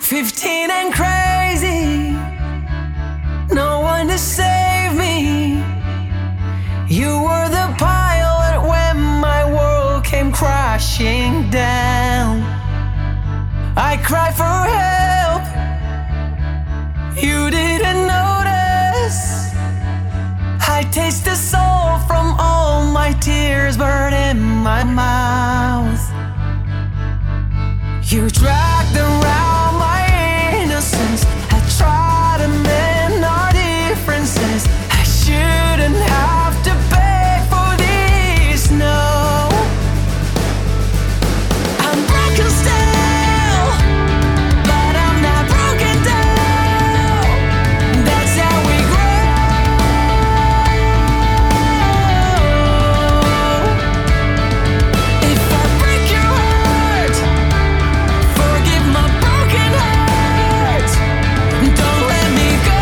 15 and crazy, no one to save me. You were the pilot when my world came crashing down. I cried for help, you didn't notice. I taste the salt from all my tears burned in my mouth. You dragged around my innocence. I tried to mend our differences. I shouldn't have to beg for this, no. I'm broken still, but I'm not broken down. That's how we grow. If I break your heart, forgive my broken heart. Don't let me go.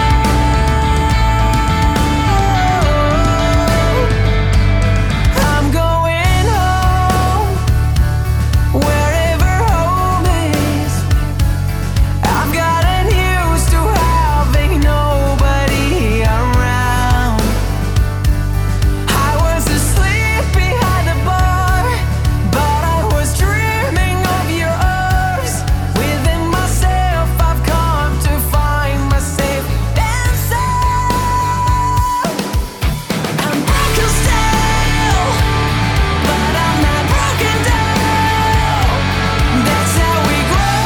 I'm going home, wherever home is. I've gotten used to having nobody around. I was asleep behind the bar, but I was dreaming of your arms. Within myself, I've come to find my safe and sound. I'm broken still, but I'm not broken down. That's how we grow.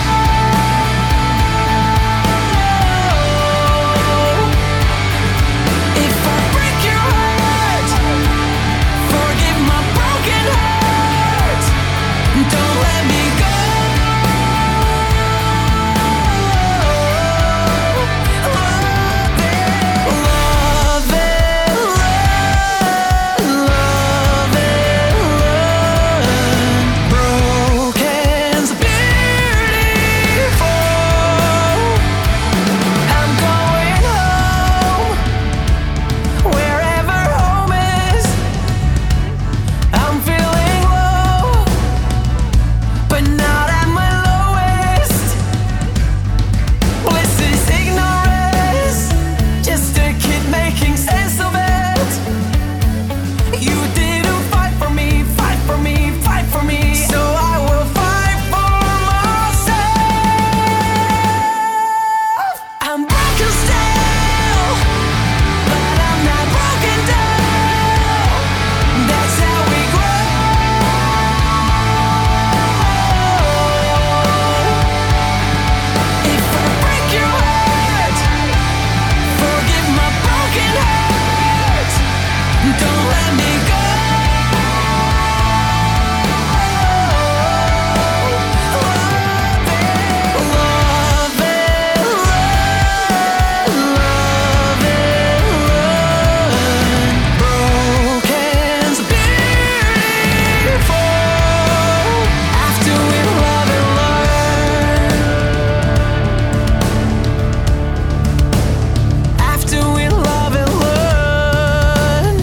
If I break your heart, forgive my broken heart. Don't let me go. Love it, love it, broken's beautiful. I'm going home, wherever home is. I'm feeling low, but not at my lowest. Bliss is ignorance, just a kid making sense of it. You didn't fight for me, fight for me, fight for me. So I will fight for myself. I'm broken still, but I'm not broken down. That's how we grow. If I break your heart, forgive my broken heart. Don't let me go. Love it, love it, broken's beautiful. After we love and learn, after we love and learn.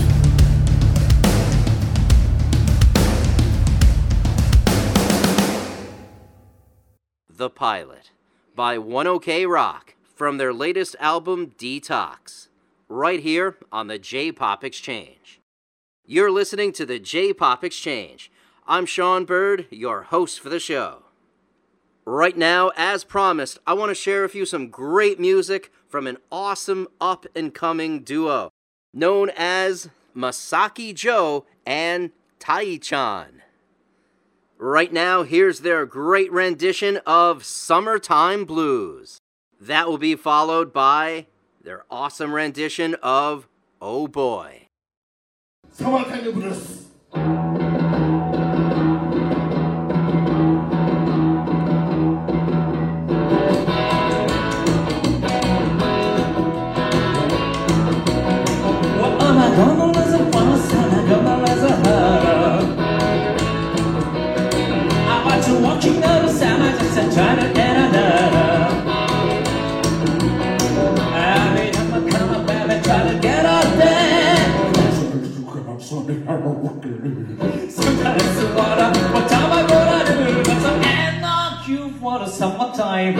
The Pilot by 1OK Rock from their latest album Detox, right here on the J-Pop Exchange. You're listening to the J-Pop Exchange. I'm Sean Bird, your host for the show. Right now, as promised, I want to share with you some great music from an awesome up-and-coming duo known as Masaki Joe and Tai-chan. Right now, here's their great rendition of Summertime Blues. That will be followed by their awesome rendition of Oh Boy. Summertime Blues. What am I gonna lose it once and I'm gonna lose it harder? I watch you walking down the side, I just trying to get another. I mean, I'm a come up, baby, try to get out there. Sometimes it's water, what time I gonna do? Cause I'm in the queue for the summertime. summertime.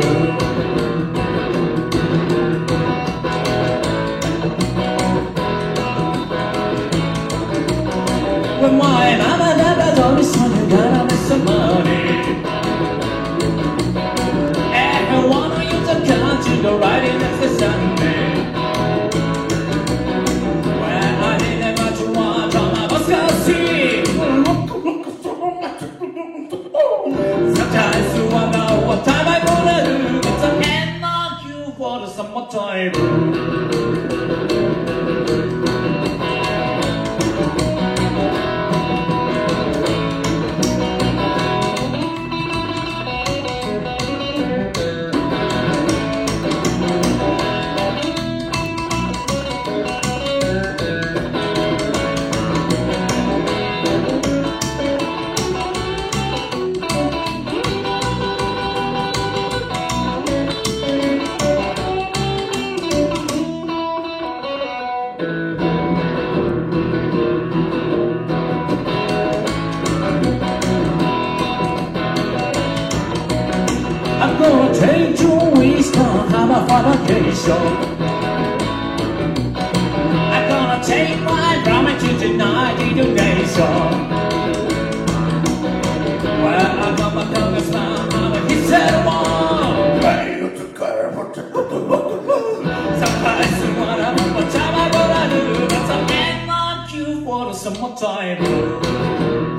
When my mama never told me, son, you gotta make some money. And I want you to come to the riding next Sunday. When I didn't much want on my bus car seat. Sometimes you wonder what time I'm gonna do, but I can't knock you for the summertime. I'm gonna take you east and have a fun vacation. I'm gonna take my brother to the 90 nation. Well, I'm gonna go to Islam, he said, "Whoa." Sometimes you wanna know what time I'm gonna do, but I can't knock you for the summertime.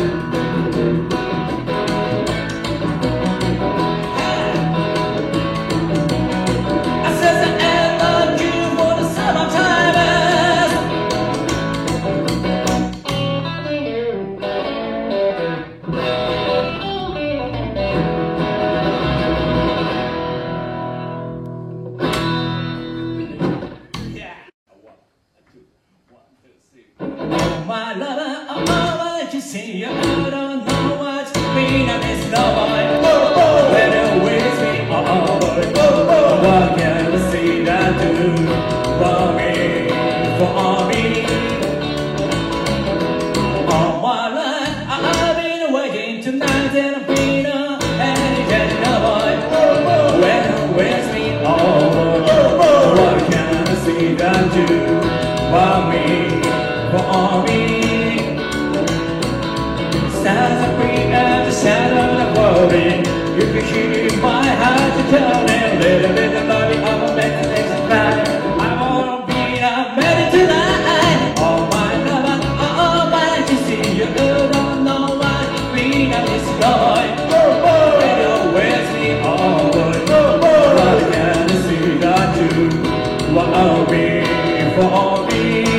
My lover, I can see you. I don't know what's been a miss no boy. When it waits me, what can I see that do for me, for me? All my life, I've been waiting tonight and I've been any no boy. When it waits me, what can I see that do for me? For me, stars are free at the shadow of worry. You can hear my heart to tell me a little bit of love. I'm a better things to cry. I wanna be ready tonight. Oh my love, oh my, to see you. Don't know what being a this joy. When you with me, oh boy, what can I see that you want me for me?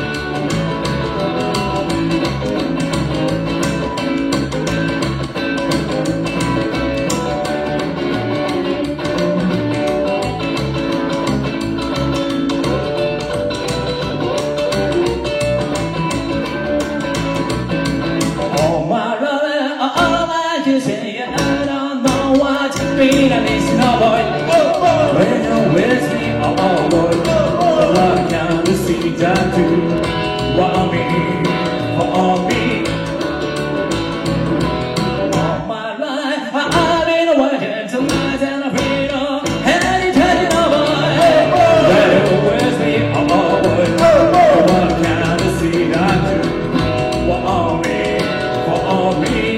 Being a miss no boy. When you're with me, oh boy, what can we see that do? Want me, for me. All my life, I've been working tonight and I've been any no boy. When you're with me, oh boy, what can we see that do? Want me, for me.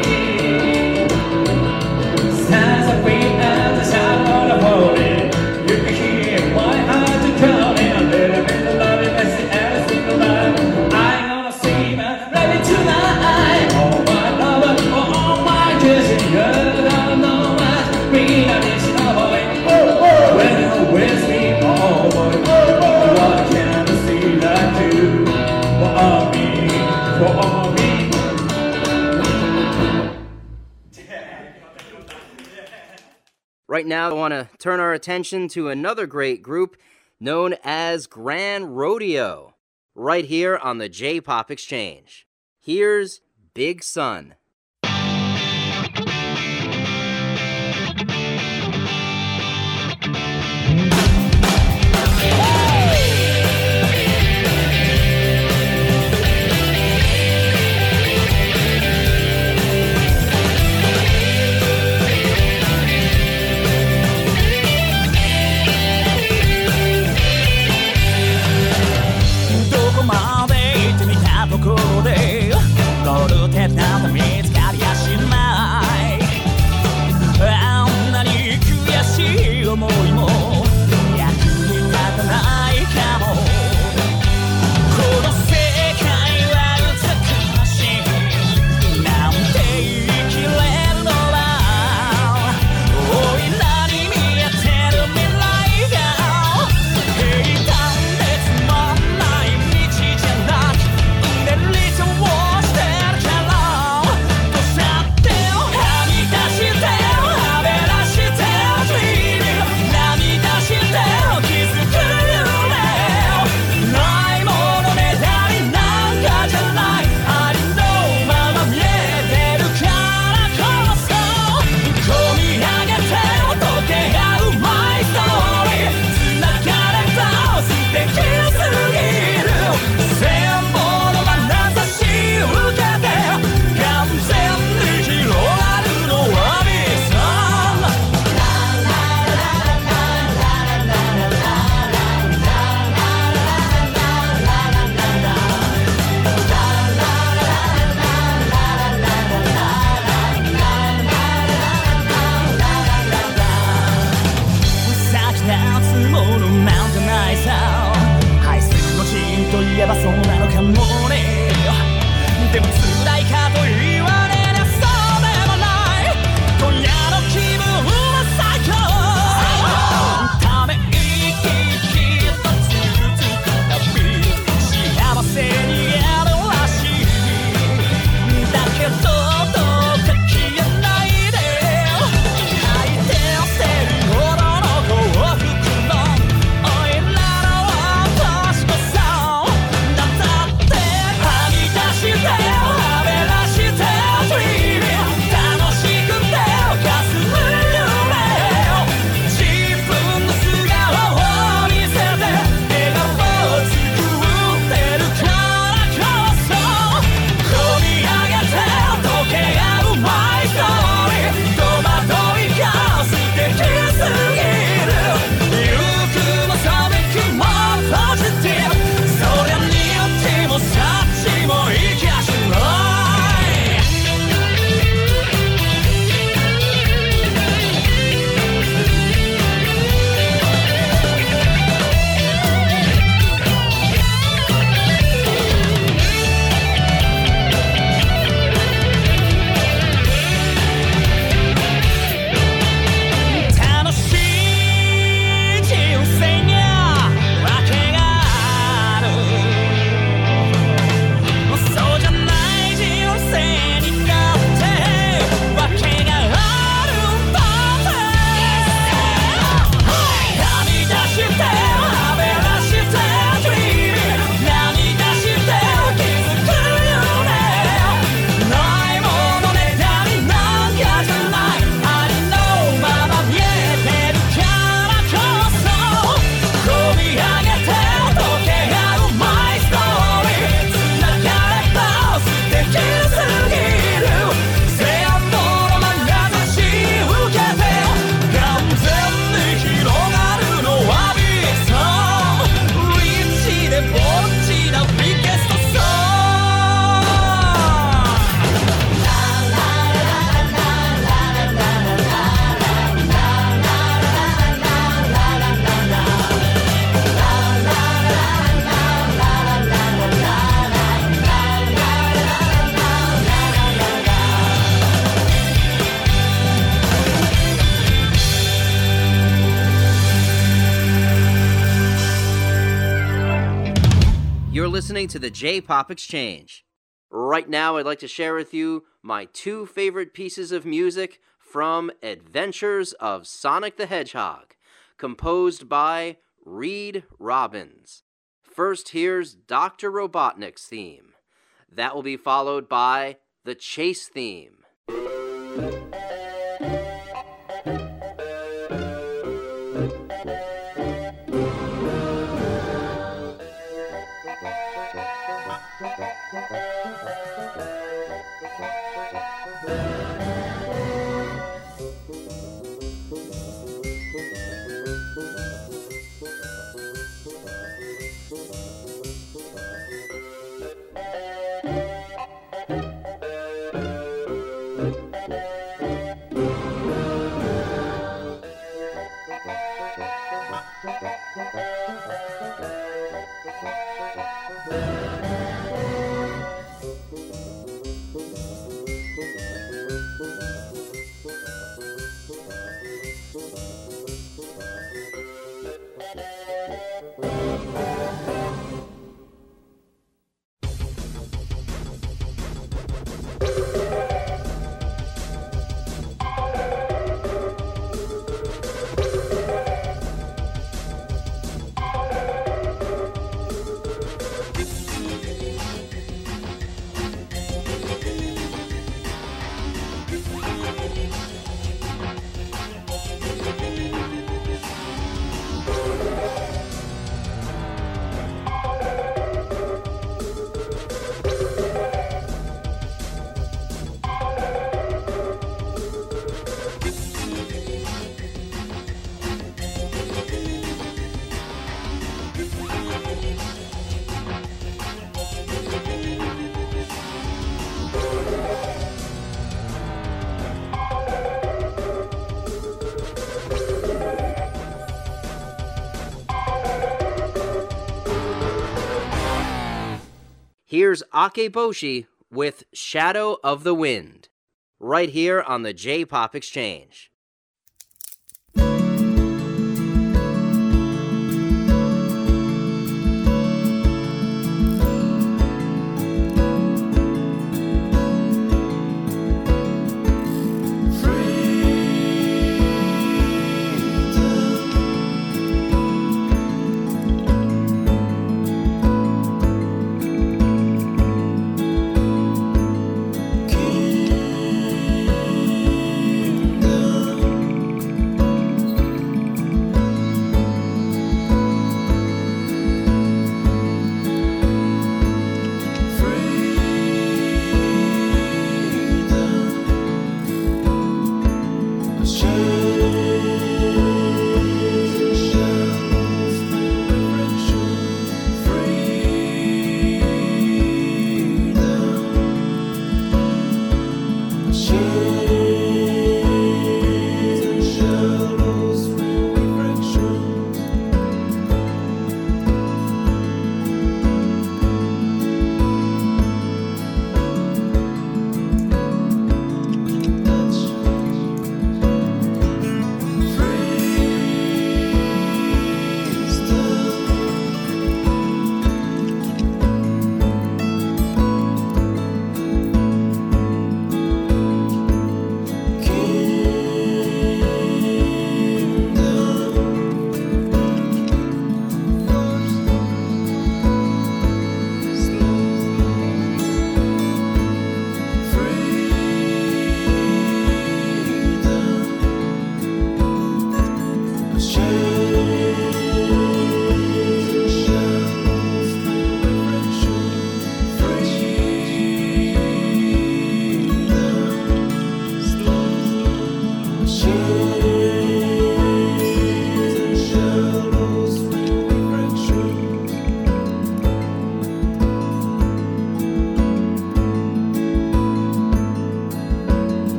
Right now, I want to turn our attention to another great group known as Grand Rodeo, right here on the J-Pop Exchange. Here's Big Sun. listening to the J-Pop Exchange. Right now, I'd like to share with you my two favorite pieces of music from Adventures of Sonic the Hedgehog, composed by Reed Robbins. First, here's Dr. Robotnik's theme. That will be followed by the Chase theme. Here's Akeboshi with Shadow of the Wind, right here on the J-Pop Exchange.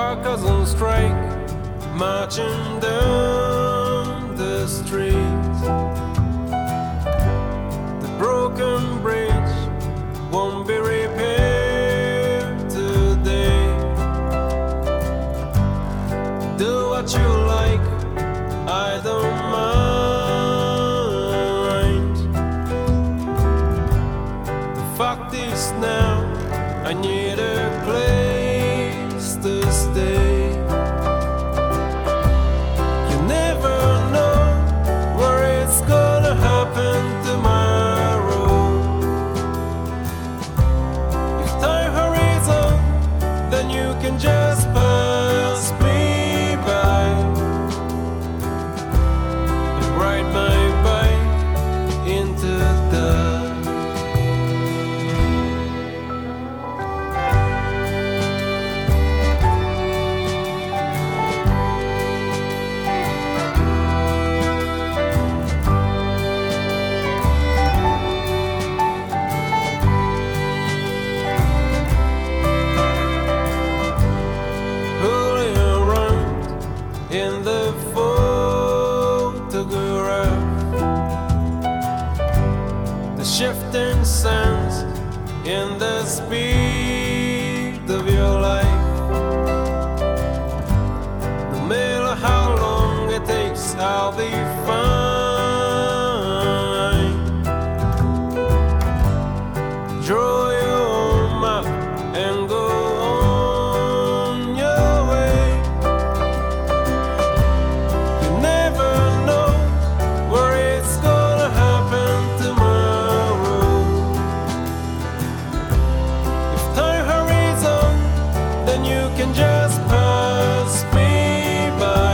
workers on strike, marching down the streets. The broken bridge won't be repaired today. Do what you like, I don't mind. The fact is now I need a place to stay. You never know where it's gonna happen tomorrow. If time hurries on, then you can just pass me by and ride my bike into the in the photograph, the shifting sands in the speed of your life. No matter how long it takes, I'll be fine. Draw your own map and go on your way. Never know where it's gonna happen tomorrow. If time hurries on, then you can just pass me by.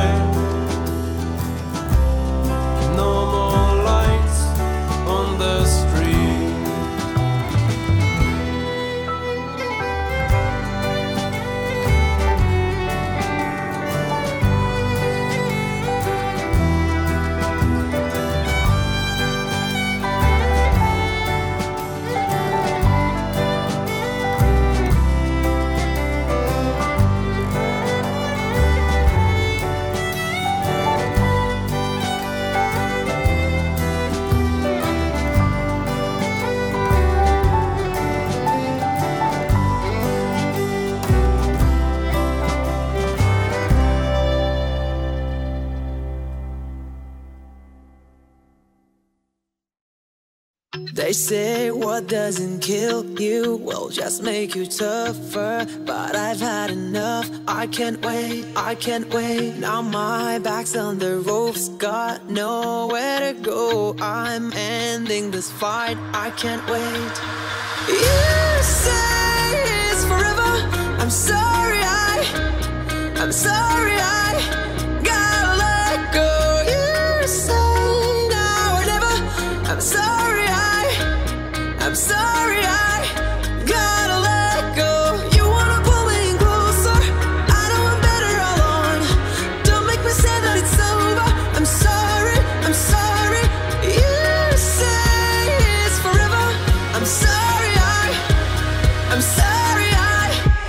No more lights on the street. They say what doesn't kill you will just make you tougher. But I've had enough, I can't wait, I can't wait. Now my back's on the ropes, got nowhere to go. I'm ending this fight, I can't wait. You say it's forever, I'm sorry, I'm sorry, I gotta let go. You say now or never, I'm sorry, I'm sorry, I gotta let go. You wanna pull me in closer, I know I'm better alone. Don't make me say that it's over, I'm sorry, I'm sorry. You say it's forever, I'm sorry, I'm sorry,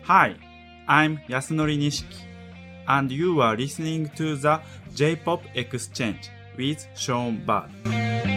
Hi, I'm Yasunori Nishiki, and you are listening to the J-Pop Exchange with Sean Bird.